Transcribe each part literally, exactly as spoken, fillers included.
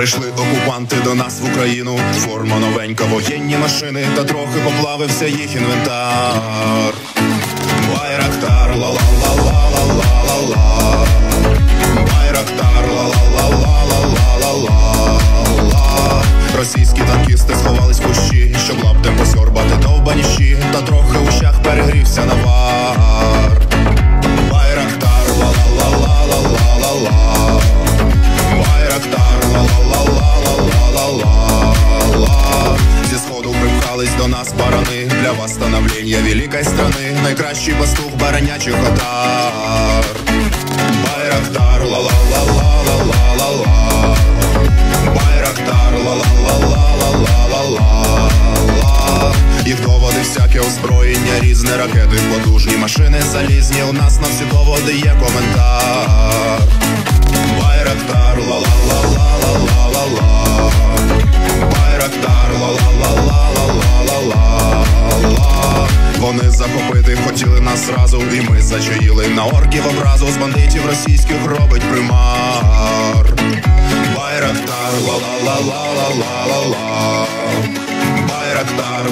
Прийшли окупанти до нас в Україну, форма новенька, воєнні машини, та трохи поплавився їх інвентар. Байрактар, ла-ла-ла-ла-ла-ла-ла-ла. Байрактар, ла-ла-ла-ла-ла-ла-ла-ла. Російські танкісти сховались в кущі, щоб лаптем посьорбати довбані щі, та трохи у щах перегрівся навар. Байрактар, ла-ла-ла-ла-ла-ла-ла. Байрактар, ла-ла-ла-ла-ла-ла-ла. Зі сходу припхались до нас барани, для восстановлення великої страни, найкращий пастух баранячих отар. Байрактар, ла-ла-ла-ла-ла-ла-ла. Байрактар, ла-ла-ла-ла-ла-ла-ла. Їх доводи всяке озброєння, різне, ракети, потужні, машини залізні. У нас на всі доводи є коментар. Байрактар, ла-ла-ла-ла-ла-ла-ла. Байрактар, ла-ла-ла-ла-ла-ла-ла. Вони захопити хотіли нас зразу, і ми зачаїли на орків образу. З бандитів російських робить примар. Байрактар, ла-ла-ла-ла-ла-ла-ла. Байрактар,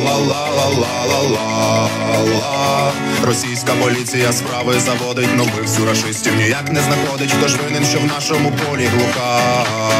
ла-ла-ла-ла-ла-ла-ла. Російська поліція справи заводить, но ми всю рашистів ніяк не знаходить. Хто ж винен, що в нашому полі глухар?